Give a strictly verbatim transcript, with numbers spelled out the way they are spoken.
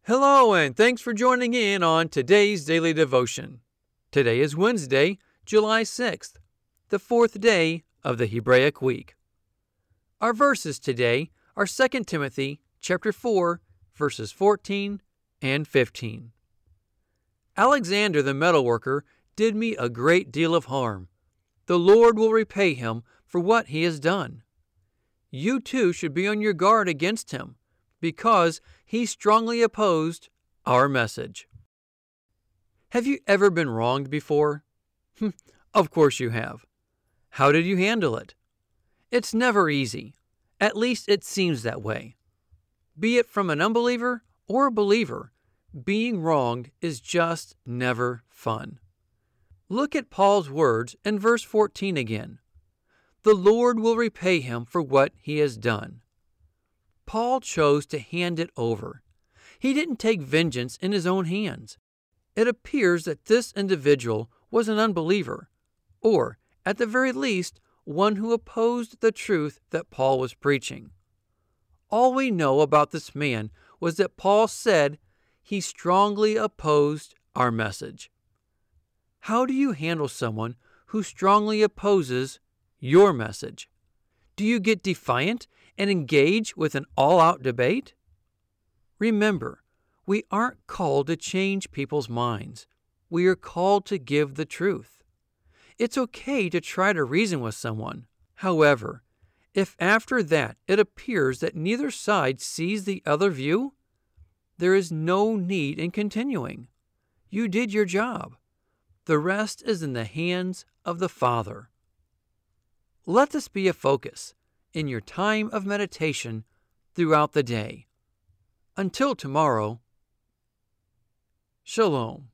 Hello, and thanks for joining in on today's daily devotion. Today is Wednesday, July sixth, the fourth day of the Hebraic week. Our verses today are Second Timothy chapter four, verses fourteen and fifteen. Alexander the metalworker did me a great deal of harm. The Lord will repay him for what he has done. You too should be on your guard against him, because he strongly opposed our message. Have you ever been wronged before? Of course you have. How did you handle it? It's never easy. At least it seems that way. Be it from an unbeliever or a believer, being wronged is just never fun. Look at Paul's words in verse fourteen again. The Lord will repay him for what he has done. Paul chose to hand it over. He didn't take vengeance in his own hands. It appears that this individual was an unbeliever, or, at the very least, one who opposed the truth that Paul was preaching. All we know about this man was that Paul said he strongly opposed our message. How do you handle someone who strongly opposes your message? Do you get defiant and engage with an all-out debate? Remember, we aren't called to change people's minds. We are called to give the truth. It's okay to try to reason with someone. However, if after that it appears that neither side sees the other view, there is no need in continuing. You did your job. The rest is in the hands of the Father. Let this be a focus in your time of meditation throughout the day. Until tomorrow, Shalom.